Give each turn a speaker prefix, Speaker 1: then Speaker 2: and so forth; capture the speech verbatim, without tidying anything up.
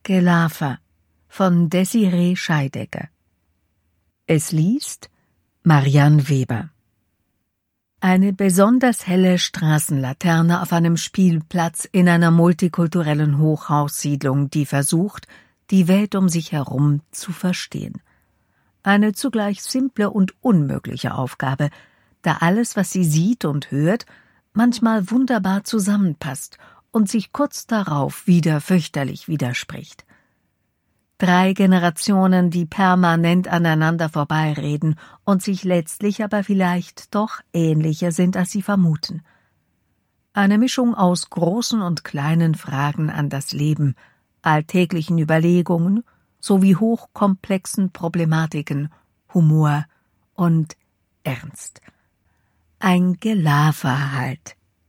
Speaker 1: Gelafer von Desiree Scheidegger. Es liest Marianne Weber. Eine besonders helle Straßenlaterne auf einem Spielplatz in einer multikulturellen Hochhaussiedlung, die versucht, die Welt um sich herum zu verstehen. Eine zugleich simple und unmögliche Aufgabe, da alles, was sie sieht und hört, manchmal wunderbar zusammenpasst und sich kurz darauf wieder fürchterlich widerspricht. Drei Generationen, die permanent aneinander vorbeireden und sich letztlich aber vielleicht doch ähnlicher sind, als sie vermuten. Eine Mischung aus großen und kleinen Fragen an das Leben, alltäglichen Überlegungen sowie hochkomplexen Problematiken, Humor und Ernst. Ein Gelafer halt.